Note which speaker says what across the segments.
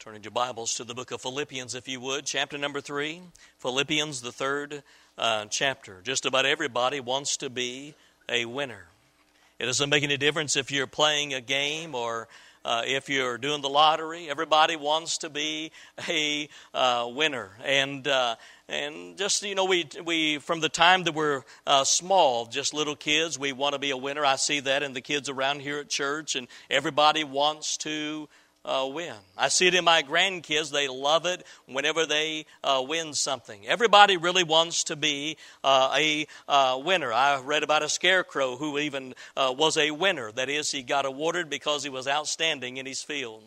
Speaker 1: Turning your Bibles to the book of Philippians, if you would, chapter number 3. Philippians, the third chapter. Just about everybody wants to be a winner. It doesn't make any difference if you're playing a game or if you're doing the lottery. Everybody wants to be a winner. And just, we from the time that we're small, just little kids, we want to be a winner. I see that in the kids around here at church, and everybody wants to win. I see it in my grandkids. They love it whenever they win something. Everybody really wants to be a winner. I read about a scarecrow who even was a winner. That is, he got awarded because he was outstanding in his field.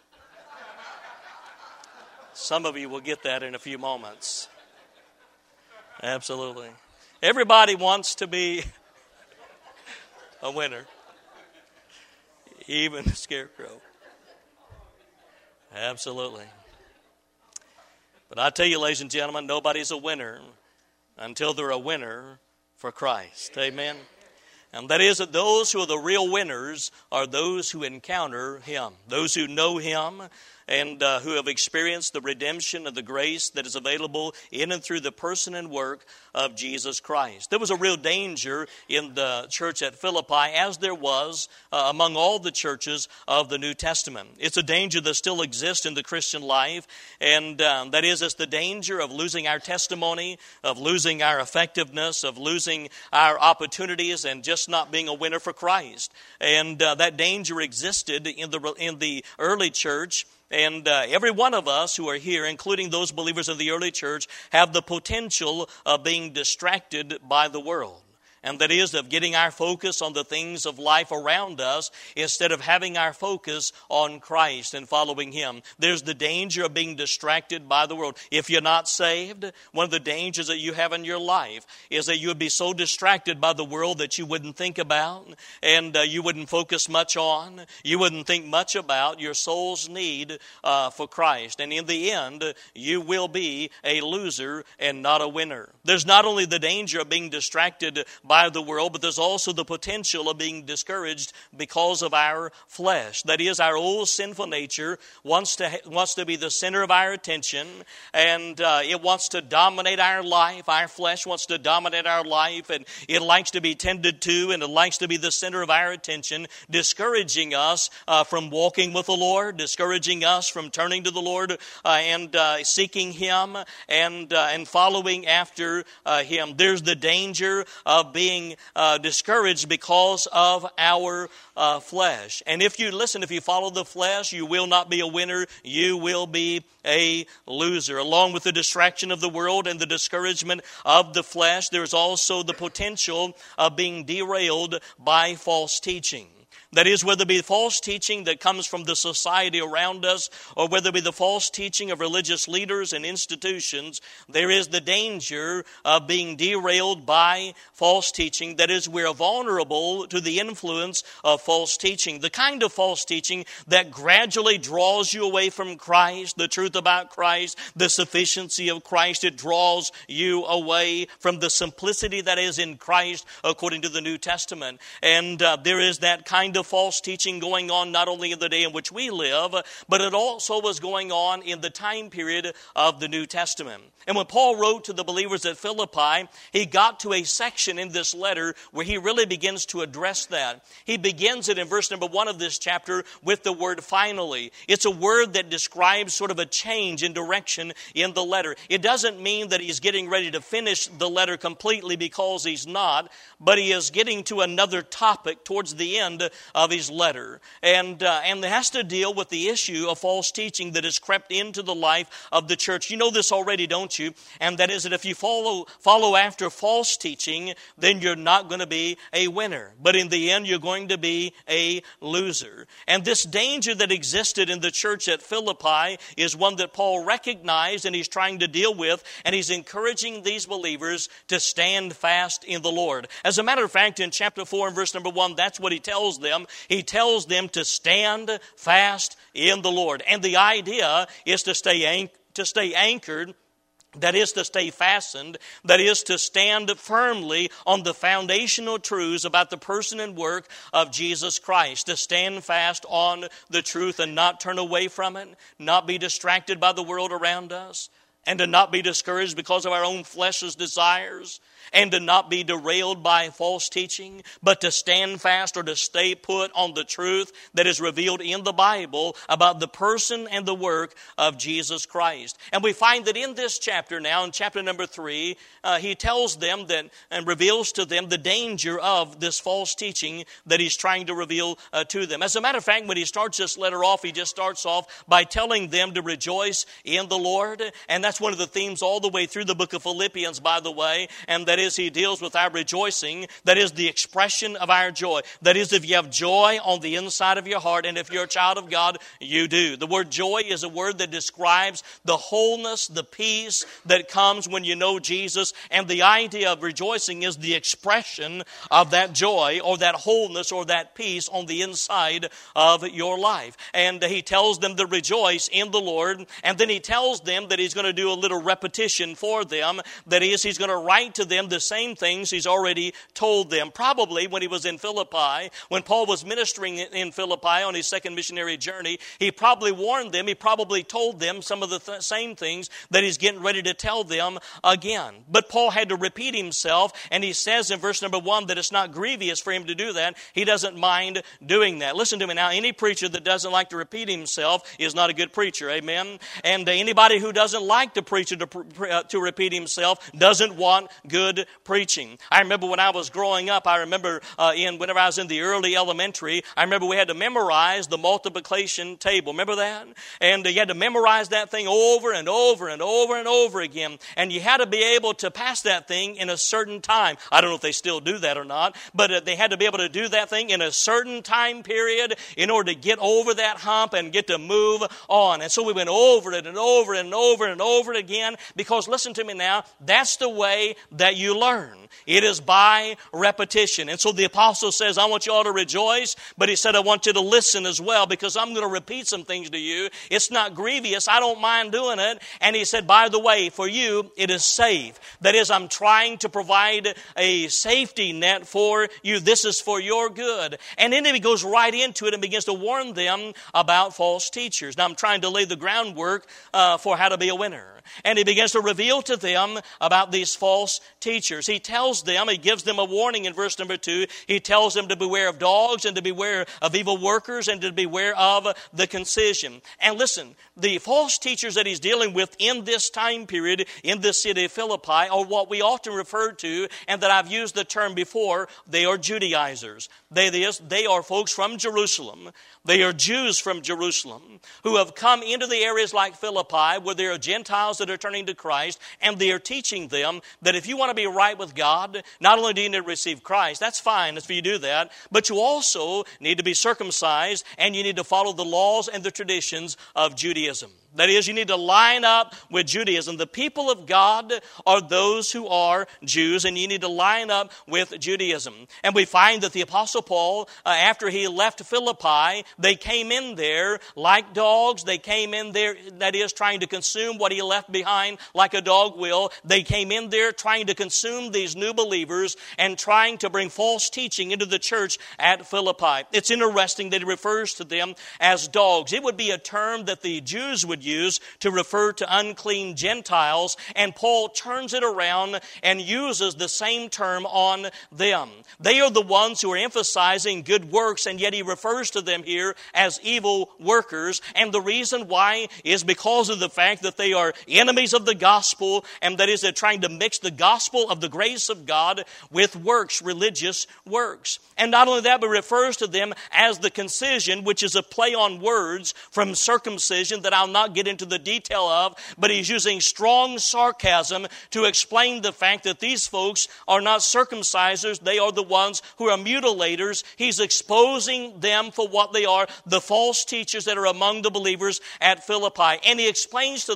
Speaker 1: Some of you will get that in a few moments. Absolutely. Everybody wants to be a winner. Even the scarecrow. Absolutely. But I tell you, ladies and gentlemen, nobody's a winner until they're a winner for Christ. Amen. And that is that those who are the real winners are those who encounter Him. Those who know Him and who have experienced the redemption of the grace that is available in and through the person and work of Jesus Christ. There was a real danger in the church at Philippi, as there was among all the churches of the New Testament. It's a danger that still exists in the Christian life, and that is, it's the danger of losing our testimony, of losing our effectiveness, of losing our opportunities, and just not being a winner for Christ. And that danger existed in the early church. And every one of us who are here, including those believers of the early church, have the potential of being distracted by the world. And that is of getting our focus on the things of life around us instead of having our focus on Christ and following Him. There's the danger of being distracted by the world. If you're not saved, one of the dangers that you have in your life is that you would be so distracted by the world that you wouldn't think about and you wouldn't focus much on. You wouldn't think much about your soul's need for Christ. And in the end, you will be a loser and not a winner. There's not only the danger of being distracted by the world, but there's also the potential of being discouraged because of our flesh. That is, our old sinful nature wants to be the center of our attention, and it wants to dominate our life. Our flesh wants to dominate our life, and it likes to be tended to, and it likes to be the center of our attention, discouraging us from walking with the Lord, discouraging us from turning to the Lord and seeking Him and following after Him. There's the danger of being discouraged because of our flesh. And if you follow the flesh, you will not be a winner. You will be a loser. Along with the distraction of the world and the discouragement of the flesh, there's also the potential of being derailed by false teaching. That is, whether it be false teaching that comes from the society around us, or whether it be the false teaching of religious leaders and institutions, there is the danger of being derailed by false teaching. That is, we're vulnerable to the influence of false teaching. The kind of false teaching that gradually draws you away from Christ, the truth about Christ, the sufficiency of Christ. It draws you away from the simplicity that is in Christ according to the New Testament. And there is that kind of false teaching going on not only in the day in which we live, but it also was going on in the time period of the New Testament. And when Paul wrote to the believers at Philippi, he got to a section in this letter where he really begins to address that. He begins it in verse number 1 of this chapter with the word finally. It's a word that describes sort of a change in direction in the letter. It doesn't mean that he's getting ready to finish the letter completely, because he's not, but he is getting to another topic towards the end of his letter. And it has to deal with the issue of false teaching that has crept into the life of the church. You know this already, don't you? And that is that if you follow after false teaching, then you're not going to be a winner. But in the end, you're going to be a loser. And this danger that existed in the church at Philippi is one that Paul recognized and he's trying to deal with, and he's encouraging these believers to stand fast in the Lord. As a matter of fact, in chapter 4 and verse number 1, that's what he tells them. He tells them to stand fast in the Lord. And the idea is to stay anchored That is to stay fastened. That is to stand firmly on the foundational truths about the person and work of Jesus Christ. To stand fast on the truth and not turn away from it. Not be distracted by the world around us. And to not be discouraged because of our own flesh's desires. And to not be derailed by false teaching, but to stand fast or to stay put on the truth that is revealed in the Bible about the person and the work of Jesus Christ. And we find that in this chapter now, in chapter number 3, he tells them that and reveals to them the danger of this false teaching that he's trying to reveal to them. As a matter of fact, when he starts this letter off, he just starts off by telling them to rejoice in the Lord. And that's one of the themes all the way through the book of Philippians, by the way, and that is he deals with our rejoicing. That is the expression of our joy. That is, if you have joy on the inside of your heart, and if you're a child of God, you do. The word joy is a word that describes the wholeness, the peace that comes when you know Jesus. And the idea of rejoicing is the expression of that joy or that wholeness or that peace on the inside of your life. And he tells them to rejoice in the Lord. And then he tells them that he's going to do a little repetition for them. That is, he's going to write to them the same things he's already told them. Probably when he was in Philippi, when Paul was ministering in Philippi on his second missionary journey, he probably warned them, he probably told them some of the same things that he's getting ready to tell them again. But Paul had to repeat himself, and he says in verse number 1 that it's not grievous for him to do that. He doesn't mind doing that. Listen to me now, any preacher that doesn't like to repeat himself is not a good preacher, amen? And anybody who doesn't like the preacher to repeat himself doesn't want good preaching. I remember when I was growing up, whenever I was in the early elementary, I remember we had to memorize the multiplication table. Remember that? And you had to memorize that thing over and over and over and over again. And you had to be able to pass that thing in a certain time. I don't know if they still do that or not, but they had to be able to do that thing in a certain time period in order to get over that hump and get to move on. And so we went over it and over and over and over again because, listen to me now, that's the way that you learn. It is by repetition. And so the apostle says, I want you all to rejoice, but he said, I want you to listen as well because I'm going to repeat some things to you. It's not grievous. I don't mind doing it. And he said, by the way, for you, it is safe. That is, I'm trying to provide a safety net for you. This is for your good. And then he goes right into it and begins to warn them about false teachers. Now, I'm trying to lay the groundwork for how to be a winner. And he begins to reveal to them about these false teachers. He tells them, he gives them a warning in verse number 2. He tells them to beware of dogs and to beware of evil workers and to beware of the concision. And listen, the false teachers that he's dealing with in this time period in the city of Philippi are what we often refer to, and that I've used the term before, they are Judaizers. They are folks from Jerusalem. They are Jews from Jerusalem who have come into the areas like Philippi where there are Gentiles that are turning to Christ, and they are teaching them that if you want to be right with God, not only do you need to receive Christ, that's fine if you do that, but you also need to be circumcised and you need to follow the laws and the traditions of Judaism. That is, you need to line up with Judaism. The people of God are those who are Jews, and you need to line up with Judaism. And we find that the Apostle Paul, after he left Philippi, they came in there like dogs. They came in there, that is, trying to consume what he left behind like a dog will. They came in there trying to consume these new believers and trying to bring false teaching into the church at Philippi. It's interesting that he refers to them as dogs. It would be a term that the Jews would use to refer to unclean Gentiles, and Paul turns it around and uses the same term on them. They are the ones who are emphasizing good works, and yet he refers to them here as evil workers. And the reason why is because of the fact that they are enemies of the gospel, and that is, they're trying to mix the gospel of the grace of God with works, religious works. And not only that, but refers to them as the concision, which is a play on words from circumcision that I'll not get into the detail of, but he's using strong sarcasm to explain the fact that these folks are not circumcisers, they are the ones who are mutilators. He's exposing them for what they are, the false teachers that are among the believers at Philippi. And he explains to them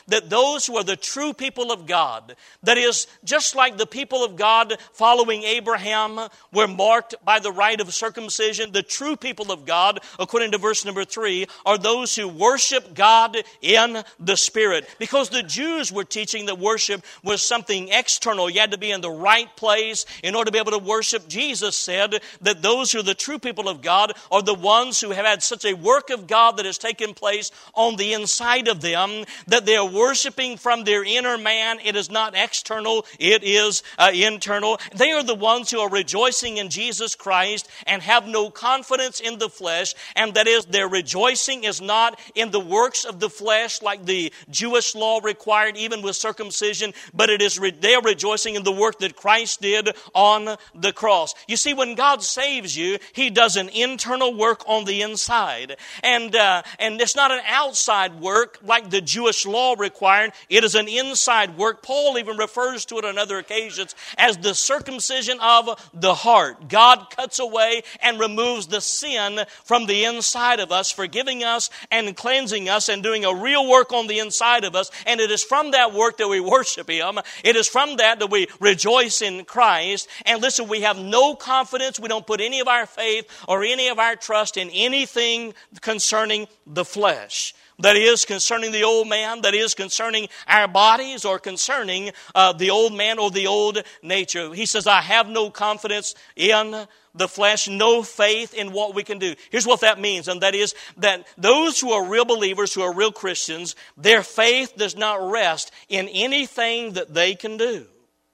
Speaker 1: that those who are the true people of God, that is, just like the people of God following Abraham were marked by the rite of circumcision, the true people of God, according to verse number 3, are those who worship God in the Spirit. Because the Jews were teaching that worship was something external. You had to be in the right place in order to be able to worship. Jesus said that those who are the true people of God are the ones who have had such a work of God that has taken place on the inside of them, that they are worshiping from their inner man. It is not external, it is internal. They are the ones who are rejoicing in Jesus Christ and have no confidence in the flesh, and that is, their rejoicing is not in the works of the flesh like the Jewish law required, even with circumcision, but it is they are rejoicing in the work that Christ did on the cross. You see, when God saves you, He does an internal work on the inside. And it's not an outside work like the Jewish law required. It is an inside work. Paul even refers to it on other occasions as the circumcision of the heart. God cuts away and removes the sin from the inside of us, forgiving us and cleansing us and doing a real work on the inside of us. And it is from that work that we worship Him. It is from that we rejoice in Christ. And listen, we have no confidence. We don't put any of our faith or any of our trust in anything concerning the flesh. That is concerning the old man, that is concerning our bodies, or concerning the old man or the old nature. He says, I have no confidence in the flesh, no faith in what we can do. Here's what that means, and that is that those who are real believers, who are real Christians, their faith does not rest in anything that they can do.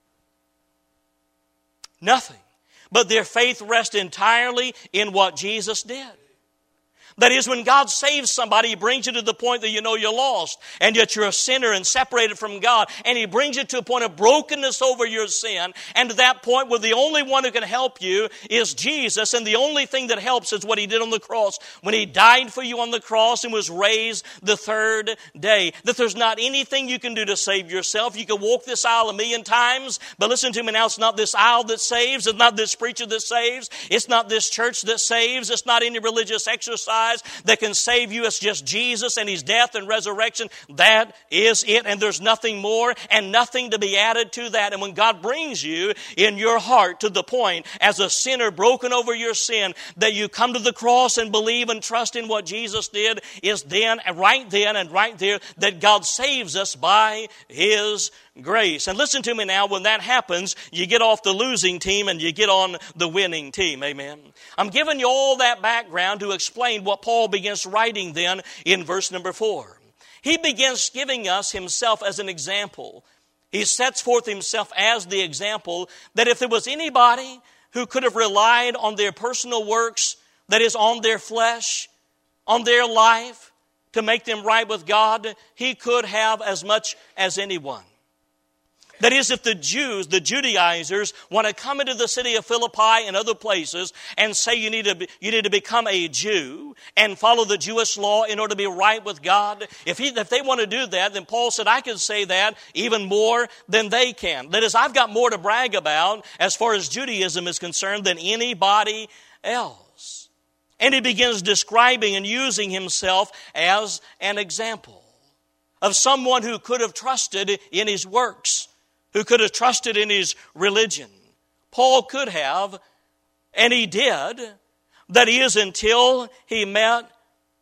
Speaker 1: Nothing. But their faith rests entirely in what Jesus did. That is, when God saves somebody, He brings you to the point that you know you're lost, and yet you're a sinner and separated from God, and He brings you to a point of brokenness over your sin, and to that point where the only one who can help you is Jesus, and the only thing that helps is what He did on the cross, when He died for you on the cross and was raised the third day. That there's not anything you can do to save yourself. You can walk this aisle 1,000,000 times, but listen to me now, it's not this aisle that saves, it's not this preacher that saves, it's not this church that saves, it's not any religious exercise that can save you. It's just Jesus and His death and resurrection. That is it, and there's nothing more and nothing to be added to that. And when God brings you in your heart to the point as a sinner broken over your sin that you come to the cross and believe and trust in what Jesus did, is then and right there that God saves us by His grace. And listen to me now, when that happens, you get off the losing team and you get on the winning team. Amen. I'm giving you all that background to explain what Paul begins writing then in verse number 4. He begins giving us himself as an example. He sets forth himself as the example that if there was anybody who could have relied on their personal works, that is, on their flesh, on their life, to make them right with God, he could have as much as anyone. That is, if the Jews, the Judaizers, want to come into the city of Philippi and other places and say you need to become a Jew and follow the Jewish law in order to be right with God, if they want to do that, then Paul said, I can say that even more than they can. That is, I've got more to brag about as far as Judaism is concerned than anybody else. And he begins describing and using himself as an example of someone who could have trusted in his works, who could have trusted in his religion. Paul could have, and he did, that is until he met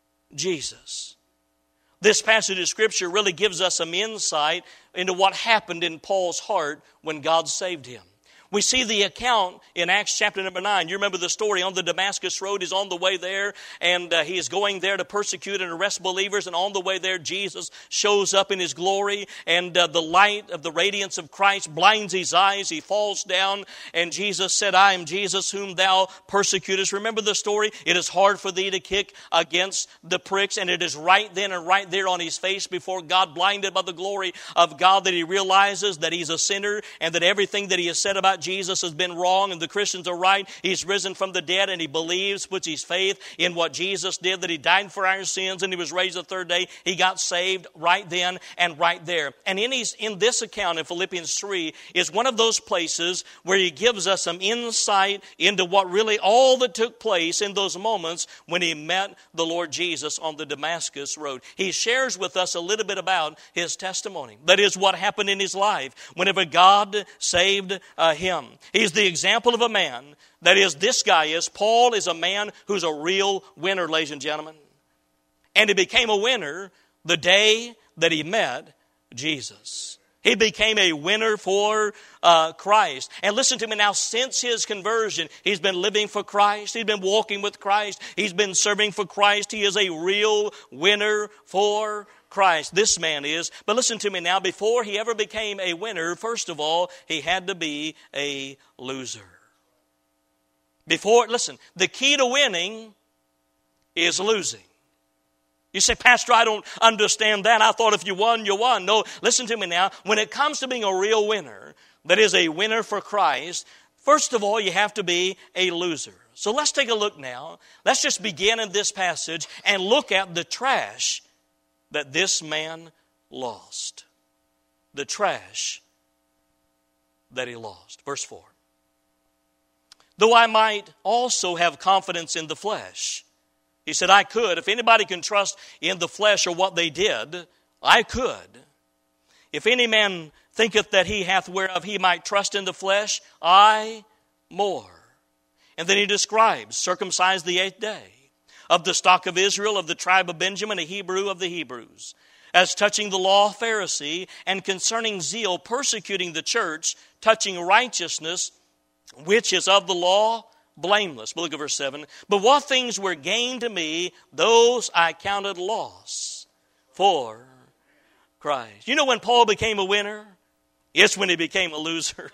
Speaker 1: Jesus. This passage of Scripture really gives us some insight into what happened in Paul's heart when God saved him. We see the account in Acts chapter number 9. You remember the story on the Damascus Road. He's on the way there, and he is going there to persecute and arrest believers. And on the way there, Jesus shows up in His glory, and the light of the radiance of Christ blinds his eyes. He falls down, and Jesus said, I am Jesus whom thou persecutest. Remember the story? It is hard for thee to kick against the pricks, and it is right then and right there on his face before God, blinded by the glory of God, that he realizes that he's a sinner and that everything that he has said about about Jesus has been wrong and the Christians are right. He's risen from the dead and he believes, puts his faith in what Jesus did, that he died for our sins and he was raised the third day. He got saved right then and right there. And in this account in Philippians 3 is one of those places where he gives us some insight into what really all that took place in those moments when he met the Lord Jesus on the Damascus road. He shares with us a little bit about his testimony. That is what happened in his life whenever God saved him. He's the example of a man. That is, this guy is. Paul is a man who's a real winner, ladies and gentlemen. And he became a winner the day that he met Jesus. He became a winner for Christ. And listen to me now, since his conversion, he's been living for Christ. He's been walking with Christ. He's been serving for Christ. He is a real winner for Christ. This man is. But listen to me now, before he ever became a winner, first of all, he had to be a loser. Listen, the key to winning is losing. You say, Pastor, I don't understand that. I thought if you won, you won. No, listen to me now. When it comes to being a real winner, that is a winner for Christ, first of all, you have to be a loser. So let's take a look now. Let's just begin in this passage and look at the trash that this man lost. The trash that he lost. Verse 4. Though I might also have confidence in the flesh. He said, I could. If anybody can trust in the flesh or what they did, I could. If any man thinketh that he hath whereof he might trust in the flesh, I more. And then he describes, circumcised the 8th day, of the stock of Israel, of the tribe of Benjamin, a Hebrew of the Hebrews. As touching the law, Pharisee, and concerning zeal, persecuting the church, touching righteousness, which is of the law, blameless. But look at verse 7. But what things were gained to me, those I counted loss for Christ. You know when Paul became a winner? It's when he became a loser.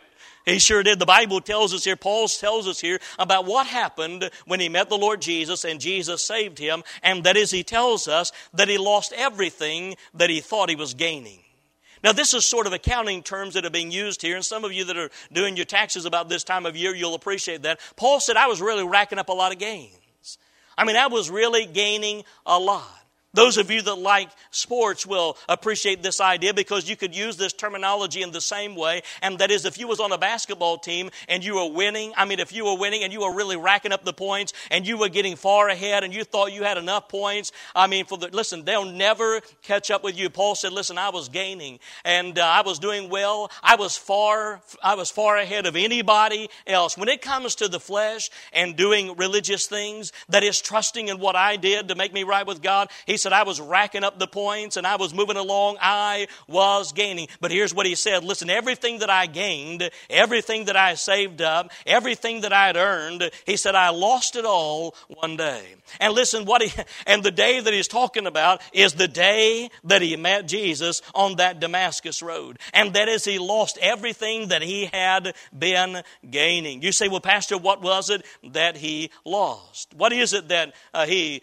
Speaker 1: He sure did. The Bible tells us here, Paul tells us here about what happened when he met the Lord Jesus and Jesus saved him. And that is, he tells us that he lost everything that he thought he was gaining. Now, this is sort of accounting terms that are being used here, and some of you that are doing your taxes about this time of year, you'll appreciate that. Paul said, I was really racking up a lot of gains. I mean, I was really gaining a lot. Those of you that like sports will appreciate this idea because you could use this terminology in the same way. And that is, if you was on a basketball team and you were winning, if you were winning and you were really racking up the points and you were getting far ahead and you thought you had enough points, listen, they'll never catch up with you. Paul said, listen, I was gaining and I was doing well. I was far ahead of anybody else. When it comes to the flesh and doing religious things, that is trusting in what I did to make me right with God, he said, I was racking up the points and I was moving along. I was gaining. But here's what he said. Listen, everything that I gained, everything that I saved up, everything that I had earned, he said, I lost it all one day. And listen, and the day that he's talking about is the day that he met Jesus on that Damascus road. And that is, he lost everything that he had been gaining. You say, well, Pastor, what was it that he lost? What is it that he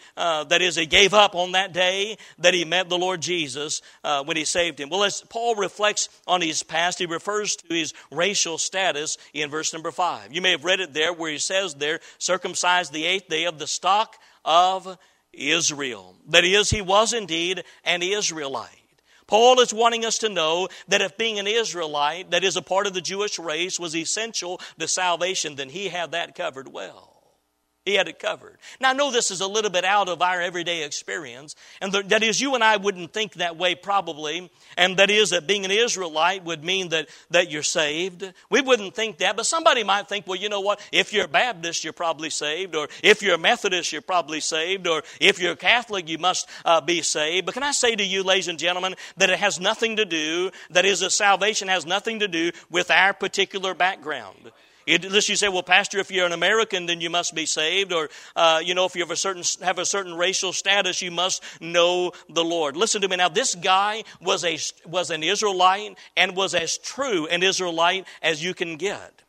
Speaker 1: gave up on that day that he met the Lord Jesus when he saved him? Well, as Paul reflects on his past, he refers to his racial status in verse number 5. You may have read it there where he says there, circumcised the 8th day of the stock of Israel. That is, he was indeed an Israelite. Paul is wanting us to know that if being an Israelite, that is a part of the Jewish race, was essential to salvation, then he had that covered well. He had it covered. Now, I know this is a little bit out of our everyday experience, and that is, you and I wouldn't think that way probably, and that is that being an Israelite would mean that you're saved. We wouldn't think that, but somebody might think, well, you know what, if you're Baptist, you're probably saved, or if you're Methodist, you're probably saved, or if you're Catholic, you must be saved. But can I say to you, ladies and gentlemen, that it has nothing to do, that is, salvation has nothing to do with our particular background. Unless you say, well, Pastor, if you're an American, then you must be saved. Or, if you have a certain racial status, you must know the Lord. Listen to me now. This guy was an Israelite and was as true an Israelite as you can get.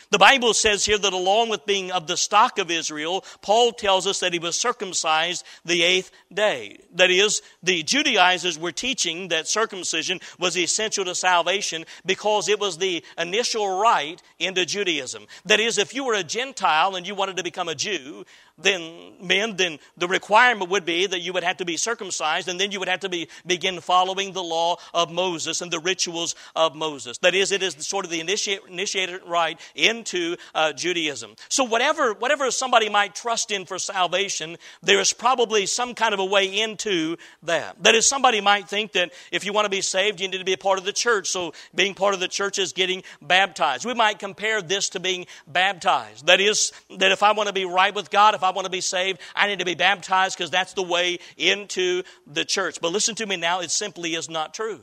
Speaker 1: The Bible says here that along with being of the stock of Israel, Paul tells us that he was circumcised the 8th day. That is, the Judaizers were teaching that circumcision was essential to salvation because it was the initial rite into Judaism. That is, if you were a Gentile and you wanted to become a Jew, then the requirement would be that you would have to be circumcised, and then you would have to begin following the law of Moses and the rituals of Moses. That is, it is sort of the initiated rite into Judaism. So whatever somebody might trust in for salvation, there is probably some kind of a way into that. That is, somebody might think that if you want to be saved, you need to be a part of the church. So being part of the church is getting baptized. We might compare this to being baptized. That is, that if I want to be right with God, if I want to be saved, I need to be baptized because that's the way into the church. But listen to me now, it simply is not true.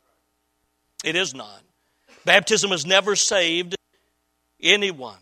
Speaker 1: It is not. Baptism has never saved anyone.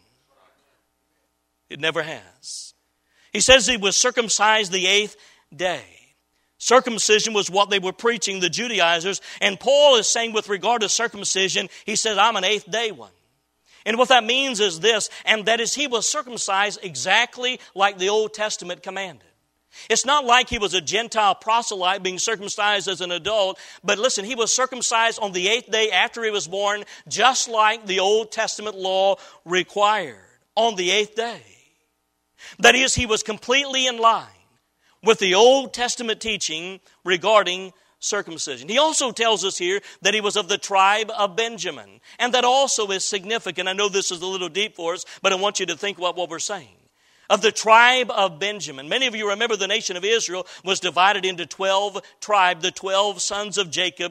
Speaker 1: It never has. He says he was circumcised the 8th day. Circumcision was what they were preaching, the Judaizers. And Paul is saying with regard to circumcision, he says, I'm an 8th day one. And what that means is this, and that is he was circumcised exactly like the Old Testament commanded. It's not like he was a Gentile proselyte being circumcised as an adult, but listen, he was circumcised on the 8th day after he was born, just like the Old Testament law required, on the 8th day. That is, he was completely in line with the Old Testament teaching regarding circumcision. He also tells us here that he was of the tribe of Benjamin. And that also is significant. I know this is a little deep for us, but I want you to think about what we're saying. Of the tribe of Benjamin. Many of you remember the nation of Israel was divided into 12 tribes, the 12 sons of Jacob,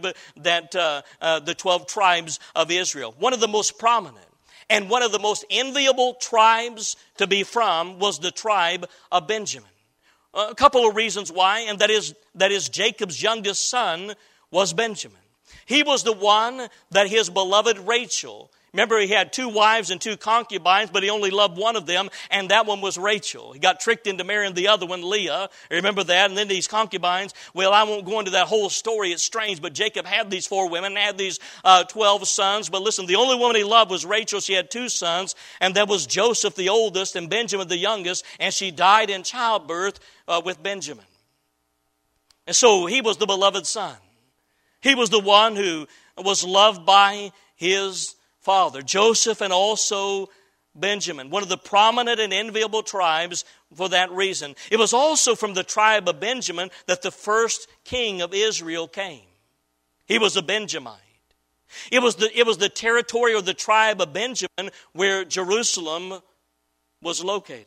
Speaker 1: the 12 tribes of Israel. One of the most prominent and one of the most enviable tribes to be from was the tribe of Benjamin. A couple of reasons why, and that is Jacob's youngest son was Benjamin. He was the one that his beloved Rachel, remember he had 2 wives and 2 concubines, but he only loved one of them, and that one was Rachel. He got tricked into marrying the other one, Leah. Remember that? And then these concubines, well, I won't go into that whole story. It's strange, but Jacob had these 4 women, had these 12 sons. But listen, the only woman he loved was Rachel. She had 2 sons, and that was Joseph, the oldest, and Benjamin, the youngest, and she died in childbirth with Benjamin. And so he was the beloved son. He was the one who was loved by his father, Joseph, and also Benjamin, one of the prominent and enviable tribes for that reason. It was also from the tribe of Benjamin that the first king of Israel came. He was a Benjamite. It was the territory or the tribe of Benjamin where Jerusalem was located.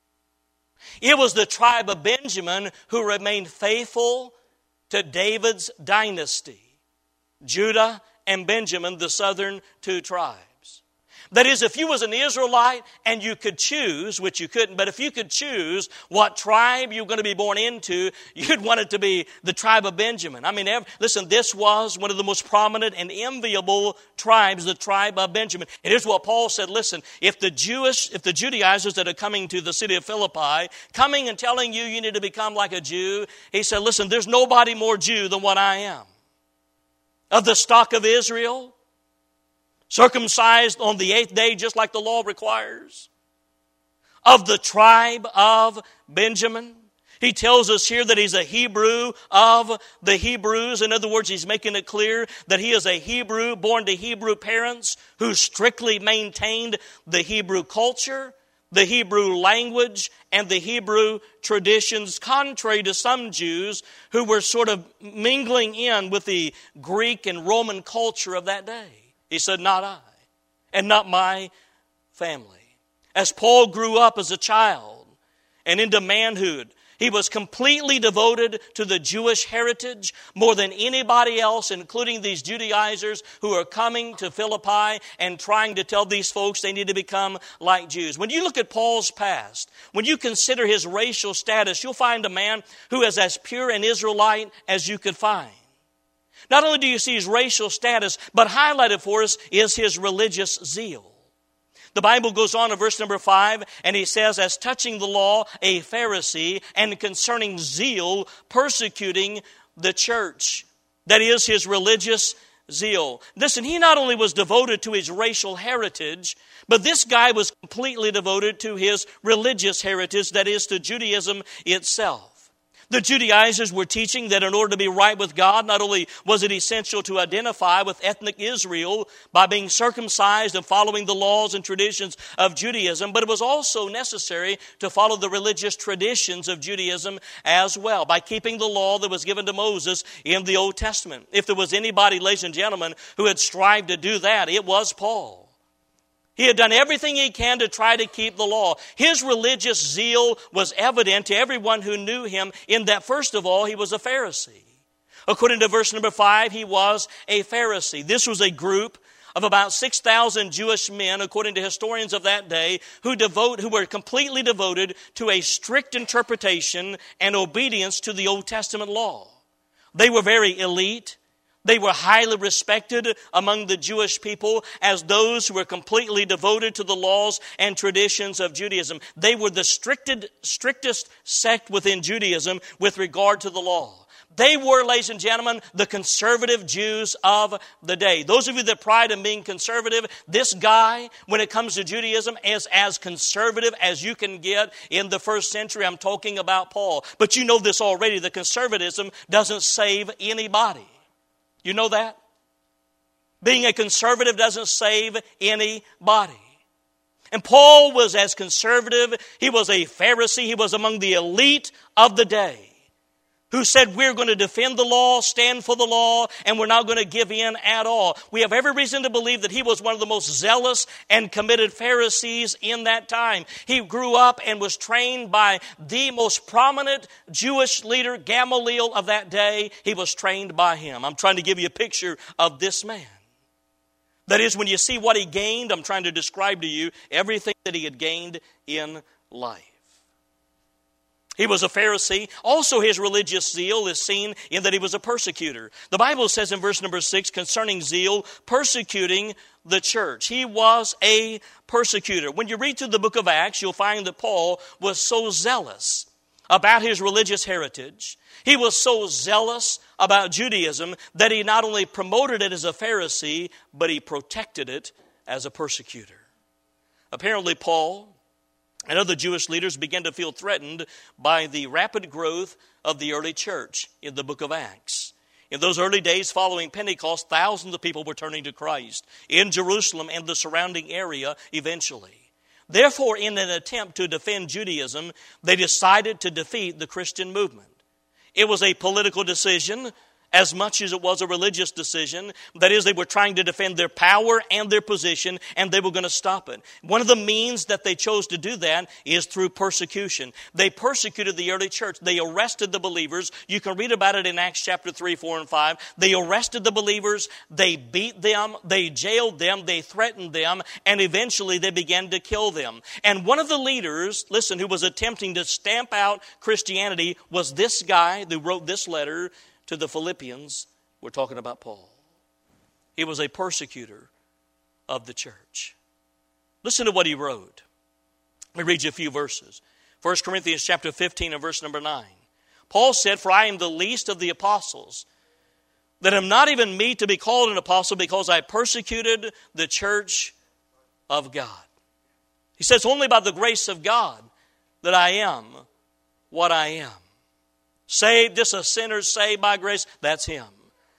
Speaker 1: It was the tribe of Benjamin who remained faithful to David's dynasty. Judah and Benjamin, the southern 2 tribes. That is, if you was an Israelite and you could choose, which you couldn't, but if you could choose what tribe you were going to be born into, you'd want it to be the tribe of Benjamin. I mean, listen, this was one of the most prominent and enviable tribes, the tribe of Benjamin. And here's what Paul said, listen, if the Judaizers that are coming to the city of Philippi, coming and telling you need to become like a Jew, he said, listen, there's nobody more Jew than what I am. Of the stock of Israel, circumcised on the 8th day, just like the law requires. Of the tribe of Benjamin. He tells us here that he's a Hebrew of the Hebrews. In other words, he's making it clear that he is a Hebrew born to Hebrew parents who strictly maintained the Hebrew culture, the Hebrew language, and the Hebrew traditions, contrary to some Jews who were sort of mingling in with the Greek and Roman culture of that day. He said, not I, and not my family. As Paul grew up as a child and into manhood, he was completely devoted to the Jewish heritage more than anybody else, including these Judaizers who are coming to Philippi and trying to tell these folks they need to become like Jews. When you look at Paul's past, when you consider his racial status, you'll find a man who is as pure an Israelite as you could find. Not only do you see his racial status, but highlighted for us is his religious zeal. The Bible goes on in verse number 5, and he says, as touching the law, a Pharisee, and concerning zeal, persecuting the church. That is his religious zeal. Listen, he not only was devoted to his racial heritage, but this guy was completely devoted to his religious heritage, that is, to Judaism itself. The Judaizers were teaching that in order to be right with God, not only was it essential to identify with ethnic Israel by being circumcised and following the laws and traditions of Judaism, but it was also necessary to follow the religious traditions of Judaism as well, by keeping the law that was given to Moses in the Old Testament. If there was anybody, ladies and gentlemen, who had strived to do that, it was Paul. He had done everything he can to try to keep the law. His religious zeal was evident to everyone who knew him in that, first of all, he was a Pharisee. According to verse number 5, he was a Pharisee. This was a group of about 6,000 Jewish men, according to historians of that day, who were completely devoted to a strict interpretation and obedience to the Old Testament law. They were very elite. They were highly respected among the Jewish people as those who were completely devoted to the laws and traditions of Judaism. They were the strictest sect within Judaism with regard to the law. They were, ladies and gentlemen, the conservative Jews of the day. Those of you that pride in being conservative, this guy, when it comes to Judaism, is as conservative as you can get in the first century. I'm talking about Paul. But you know this already, the conservatism doesn't save anybody. You know that? Being a conservative doesn't save anybody. And Paul was as conservative. He was a Pharisee. He was among the elite of the day who said, we're going to defend the law, stand for the law, and we're not going to give in at all. We have every reason to believe that he was one of the most zealous and committed Pharisees in that time. He grew up and was trained by the most prominent Jewish leader, Gamaliel, of that day. He was trained by him. I'm trying to give you a picture of this man. That is, when you see what he gained, I'm trying to describe to you everything that he had gained in life. He was a Pharisee. Also, his religious zeal is seen in that he was a persecutor. The Bible says in verse number 6, concerning zeal, persecuting the church. He was a persecutor. When you read through the book of Acts, you'll find that Paul was so zealous about his religious heritage. He was so zealous about Judaism that he not only promoted it as a Pharisee, but he protected it as a persecutor. Apparently, Paul and other Jewish leaders began to feel threatened by the rapid growth of the early church in the book of Acts. In those early days following Pentecost, thousands of people were turning to Christ in Jerusalem and the surrounding area eventually. Therefore, in an attempt to defend Judaism, they decided to defeat the Christian movement. It was a political decision as much as it was a religious decision. That is, they were trying to defend their power and their position, and they were going to stop it. One of the means that they chose to do that is through persecution. They persecuted the early church. They arrested the believers. You can read about it in Acts chapter 3, 4, and 5. They arrested the believers. They beat them. They jailed them. They threatened them. And eventually they began to kill them. And one of the leaders, listen, who was attempting to stamp out Christianity was this guy who wrote this letter to the Philippians. We're talking about Paul. He was a persecutor of the church. Listen to what he wrote. Let me read you a few verses. 1 Corinthians chapter 15 and verse number 9. Paul said, for I am the least of the apostles, that am not even meet to be called an apostle, because I persecuted the church of God. He says, only by the grace of God that I am what I am. Saved, just a sinner saved by grace, that's him.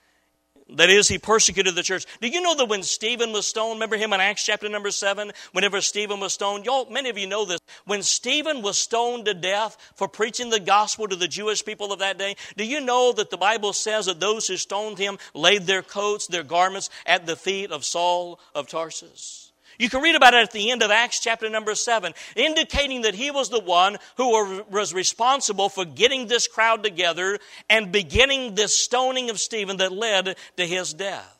Speaker 1: That is, he persecuted the church. Do you know that when Stephen was stoned, remember him in Acts chapter number 7, whenever Stephen was stoned? Many of you know this. When Stephen was stoned to death for preaching the gospel to the Jewish people of that day, do you know that the Bible says that those who stoned him laid their coats, their garments at the feet of Saul of Tarsus? You can read about it at the end of Acts chapter number 7, indicating that he was the one who was responsible for getting this crowd together and beginning this stoning of Stephen that led to his death.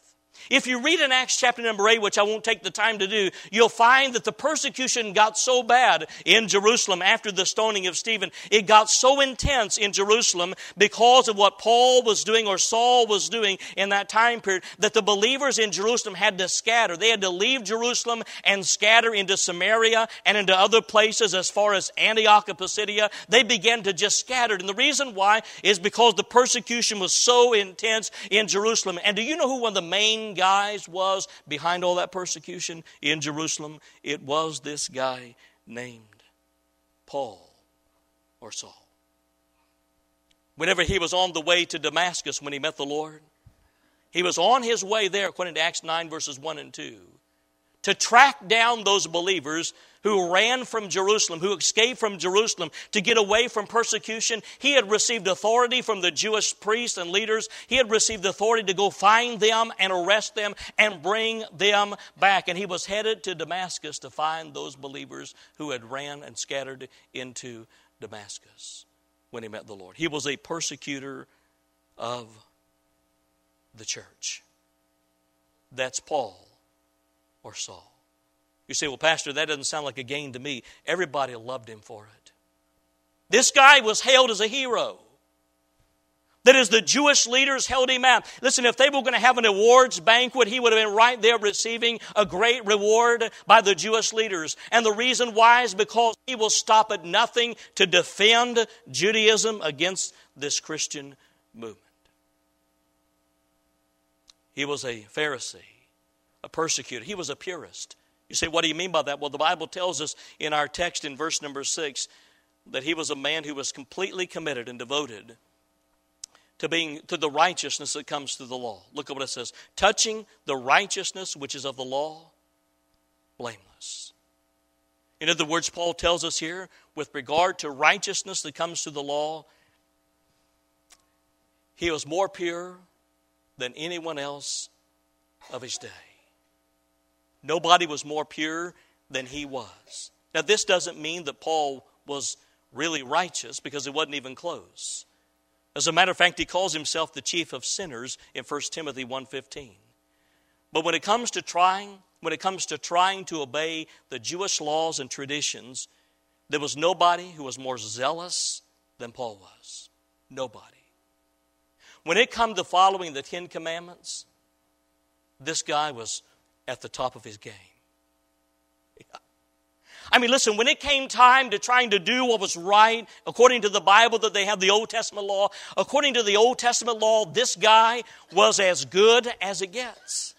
Speaker 1: If you read in Acts chapter number 8, which I won't take the time to do, you'll find that the persecution got so bad in Jerusalem after the stoning of Stephen. It got so intense in Jerusalem because of what Paul was doing or Saul was doing in that time period that the believers in Jerusalem had to scatter. They had to leave Jerusalem and scatter into Samaria and into other places as far as Antioch of Pisidia. They began to just scatter. And the reason why is because the persecution was so intense in Jerusalem. And do you know who one of the main guys was behind all that persecution in Jerusalem? It was this guy named Paul or Saul. Whenever he was on the way to Damascus when he met the Lord, he was on his way there, according to Acts 9 verses 1 and 2, to track down those believers who ran from Jerusalem, who escaped from Jerusalem to get away from persecution. He had received authority from the Jewish priests and leaders. He had received authority to go find them and arrest them and bring them back. And he was headed to Damascus to find those believers who had ran and scattered into Damascus when he met the Lord. He was a persecutor of the church. That's Paul or Saul. You say, well, Pastor, that doesn't sound like a gain to me. Everybody loved him for it. This guy was hailed as a hero. That is, the Jewish leaders held him out. Listen, if they were going to have an awards banquet, he would have been right there receiving a great reward by the Jewish leaders. And the reason why is because he will stop at nothing to defend Judaism against this Christian movement. He was a Pharisee, a persecutor. He was a purist. You say, what do you mean by that? Well, the Bible tells us in our text in verse number 6 that he was a man who was completely committed and devoted to the righteousness that comes through the law. Look at what it says. Touching the righteousness which is of the law, blameless. In other words, Paul tells us here, with regard to righteousness that comes through the law, he was more pure than anyone else of his day. Nobody was more pure than he was. Now, this doesn't mean that Paul was really righteous, because it wasn't even close. As a matter of fact, he calls himself the chief of sinners in 1 Timothy 1:15. But when it comes to trying to obey the Jewish laws and traditions, there was nobody who was more zealous than Paul was. Nobody. When it come to following the 10 Commandments, this guy was at the top of his game. I mean, listen, when it came time to trying to do what was right, according to the Bible that they have the Old Testament law, according to the Old Testament law, this guy was as good as it gets.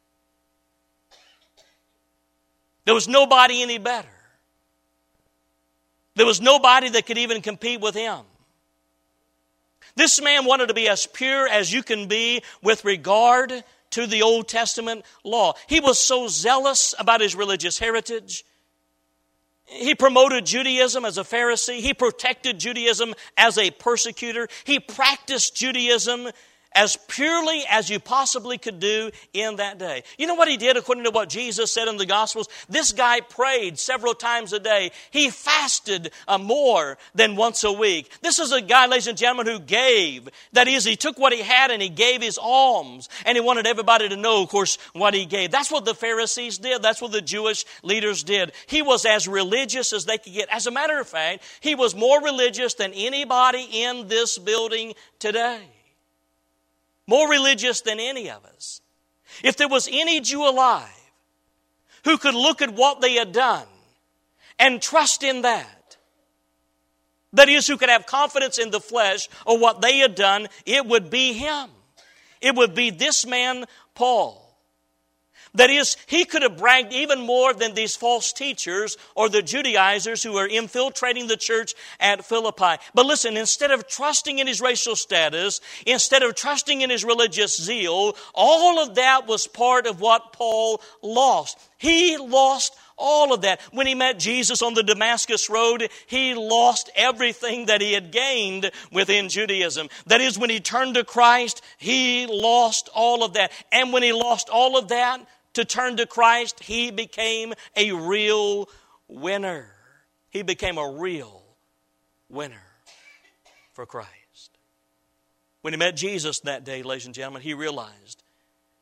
Speaker 1: There was nobody any better. There was nobody that could even compete with him. This man wanted to be as pure as you can be with regard to the Old Testament law. He was so zealous about his religious heritage. He promoted Judaism as a Pharisee. He protected Judaism as a persecutor. He practiced Judaism as purely as you possibly could do in that day. You know what he did according to what Jesus said in the Gospels? This guy prayed several times a day. He fasted more than once a week. This is a guy, ladies and gentlemen, who gave. That is, he took what he had and he gave his alms. And he wanted everybody to know, of course, what he gave. That's what the Pharisees did. That's what the Jewish leaders did. He was as religious as they could get. As a matter of fact, he was more religious than anybody in this building today. More religious than any of us. If there was any Jew alive who could look at what they had done and trust in that is, who could have confidence in the flesh or what they had done, it would be him. It would be this man, Paul. That is, he could have bragged even more than these false teachers or the Judaizers who were infiltrating the church at Philippi. But listen, instead of trusting in his racial status, instead of trusting in his religious zeal, all of that was part of what Paul lost. He lost all of that. When he met Jesus on the Damascus Road, he lost everything that he had gained within Judaism. That is, when he turned to Christ, he lost all of that. And when he lost all of that, to turn to Christ, he became a real winner. He became a real winner for Christ. When he met Jesus that day, ladies and gentlemen, he realized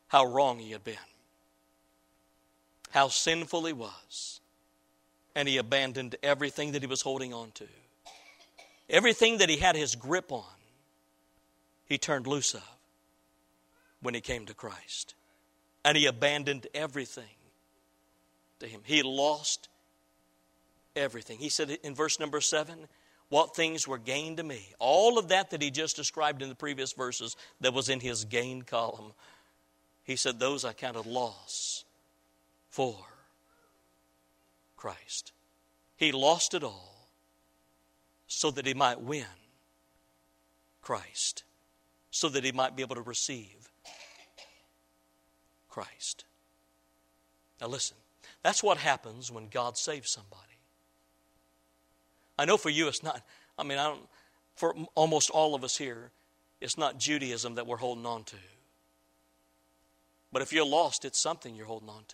Speaker 1: how wrong he had been, how sinful he was, and he abandoned everything that he was holding on to. Everything that he had his grip on, he turned loose of when he came to Christ. And he abandoned everything to him. He lost everything. He said in verse number 7, what things were gained to me. All of that he just described in the previous verses that was in his gain column. He said, those I counted loss for Christ. He lost it all so that he might win Christ. So that he might be able to receive Christ. Now listen, that's what happens when God saves somebody. I know for you it's not, for almost all of us here, it's not Judaism that we're holding on to. But if you're lost, it's something you're holding on to.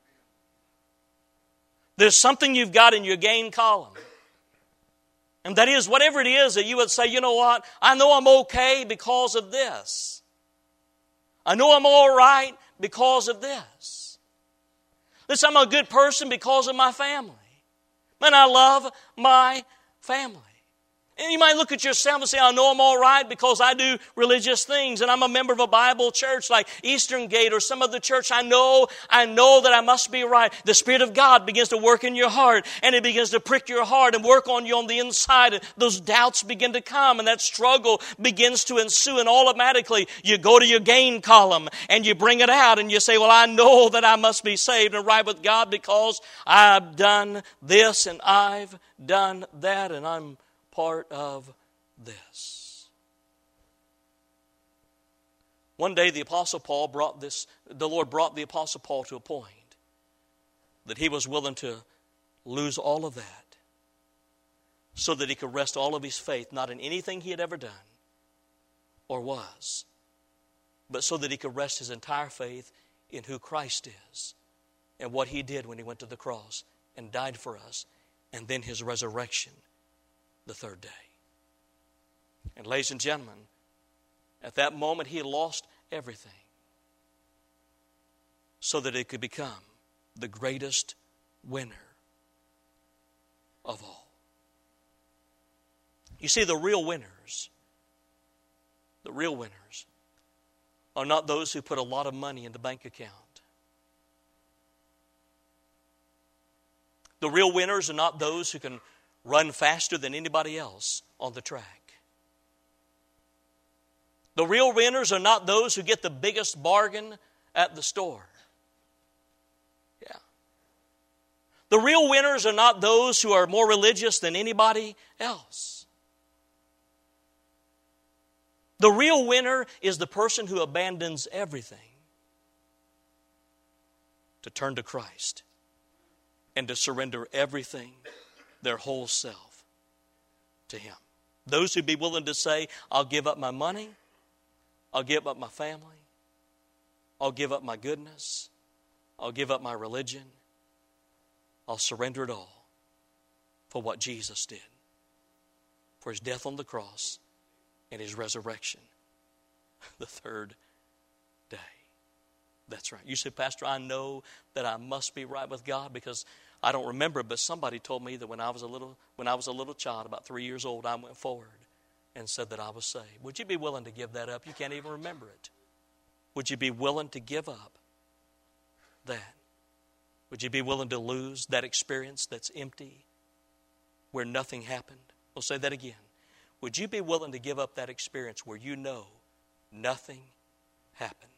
Speaker 1: There's something you've got in your gain column. And that is, whatever it is that you would say, you know what, I know I'm okay because of this. I know I'm all right because of this. Listen, I'm a good person because of my family. Man, I love my family. And you might look at yourself and say, I know I'm all right because I do religious things and I'm a member of a Bible church like Eastern Gate or some other church. I know that I must be right. The Spirit of God begins to work in your heart and it begins to prick your heart and work on you on the inside. And those doubts begin to come and that struggle begins to ensue, and automatically you go to your gain column and you bring it out and you say, well, I know that I must be saved and right with God because I've done this and I've done that and I'm part of this. One day the Lord brought the Apostle Paul to a point that he was willing to lose all of that so that he could rest all of his faith not in anything he had ever done or was, but so that he could rest his entire faith in who Christ is and what he did when he went to the cross and died for us, and then his resurrection the third day. And ladies and gentlemen, at that moment he had lost everything so that it could become the greatest winner of all. You see, the real winners are not those who put a lot of money in the bank account. The real winners are not those who can run faster than anybody else on the track. The real winners are not those who get the biggest bargain at the store. Yeah. The real winners are not those who are more religious than anybody else. The real winner is the person who abandons everything to turn to Christ and to surrender everything, their whole self, to Him. Those who be willing to say, I'll give up my money, I'll give up my family, I'll give up my goodness, I'll give up my religion, I'll surrender it all for what Jesus did, for His death on the cross and His resurrection the third day. That's right. You say, Pastor, I know that I must be right with God because I don't remember, but somebody told me that when I was a little child, about 3 years old, I went forward and said that I was saved. Would you be willing to give that up? You can't even remember it. Would you be willing to give up that? Would you be willing to lose that experience that's empty, where nothing happened? We'll say that again. Would you be willing to give up that experience where you know nothing happened?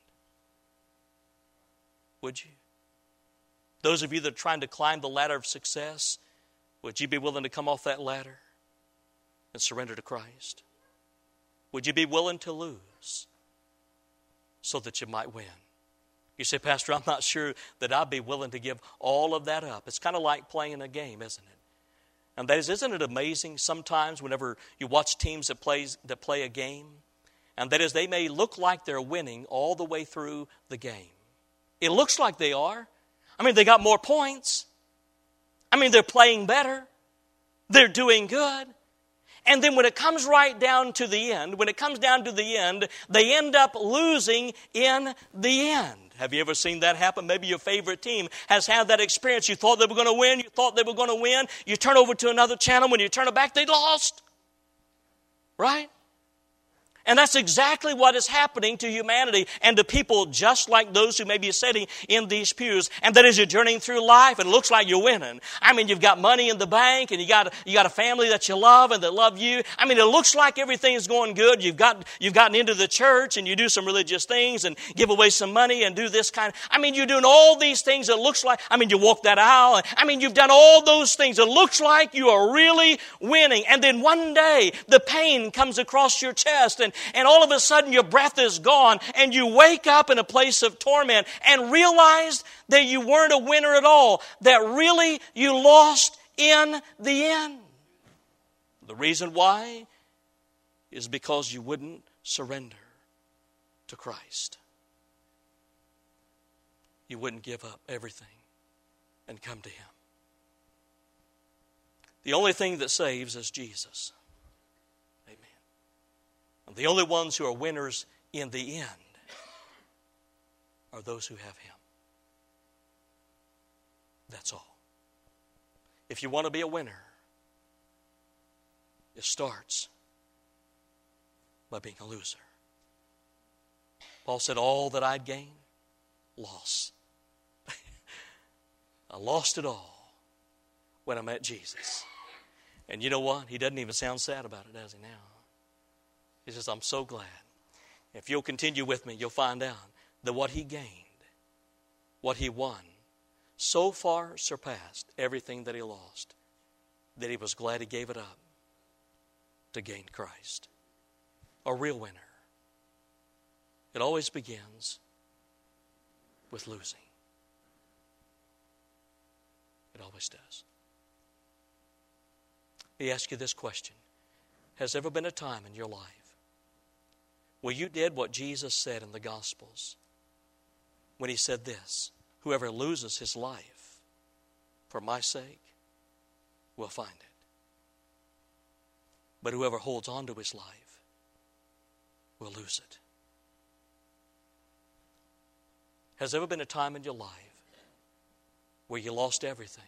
Speaker 1: Would you? Those of you that are trying to climb the ladder of success, would you be willing to come off that ladder and surrender to Christ? Would you be willing to lose so that you might win? You say, Pastor, I'm not sure that I'd be willing to give all of that up. It's kind of like playing a game, isn't it? And that is, isn't it amazing sometimes whenever you watch teams that play a game, and that is, they may look like they're winning all the way through the game. It looks like they are. I mean, they got more points. I mean, they're playing better. They're doing good. And then when it comes right down to the end, they end up losing in the end. Have you ever seen that happen? Maybe your favorite team has had that experience. You thought they were going to win. You thought they were going to win. You turn over to another channel. When you turn it back, they lost. Right? And that's exactly what is happening to humanity and to people just like those who may be sitting in these pews. And that as you're journeying through life, it looks like you're winning. I mean, you've got money in the bank and you got a family that you love and that love you. I mean, it looks like everything's going good. You've gotten into the church and you do some religious things and give away some money and do this kind of, I mean, you're doing all these things. It looks like, I mean, you walk that aisle. I mean, you've done all those things. It looks like you are really winning. And then one day the pain comes across your chest and all of a sudden your breath is gone and you wake up in a place of torment and realize that you weren't a winner at all, that really you lost in the end. The reason why is because you wouldn't surrender to Christ. You wouldn't give up everything and come to Him. The only thing that saves is Jesus. And the only ones who are winners in the end are those who have Him. That's all. If you want to be a winner, it starts by being a loser. Paul said, all that I'd gained, loss. I lost it all when I met Jesus. And you know what? He doesn't even sound sad about it, does he now? He says, I'm so glad. If you'll continue with me, you'll find out that what he gained, what he won, so far surpassed everything that he lost, that he was glad he gave it up to gain Christ. A real winner. It always begins with losing. It always does. Let me ask you this question. Has there ever been a time in your life where you did what Jesus said in the Gospels when He said this, whoever loses his life for my sake will find it. But whoever holds on to his life will lose it. Has there ever been a time in your life where you lost everything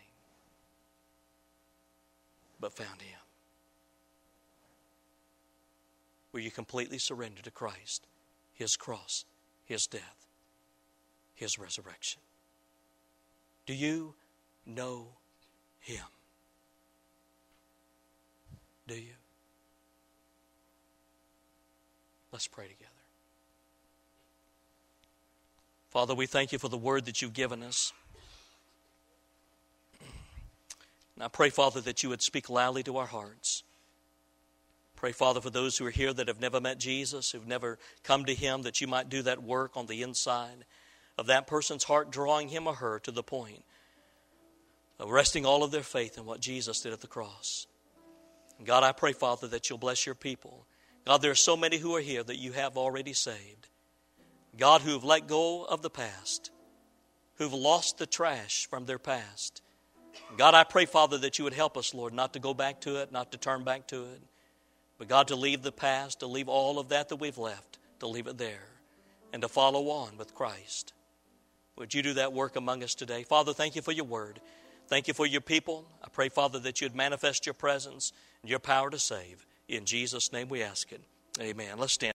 Speaker 1: but found Him? Where you completely surrender to Christ, His cross, His death, His resurrection. Do you know Him? Do you? Let's pray together. Father, we thank You for the word that You've given us. And I pray, Father, that You would speak loudly to our hearts. Pray, Father, for those who are here that have never met Jesus, who've never come to Him, that You might do that work on the inside of that person's heart, drawing him or her to the point of resting all of their faith in what Jesus did at the cross. And God, I pray, Father, that You'll bless Your people. God, there are so many who are here that You have already saved. God, who've let go of the past, who've lost the trash from their past. God, I pray, Father, that You would help us, Lord, not to go back to it, not to turn back to it. But God, to leave the past, to leave all of that we've left, to leave it there, and to follow on with Christ. Would You do that work among us today? Father, thank You for Your word. Thank You for Your people. I pray, Father, that You'd manifest Your presence and Your power to save. In Jesus' name we ask it. Amen. Let's stand.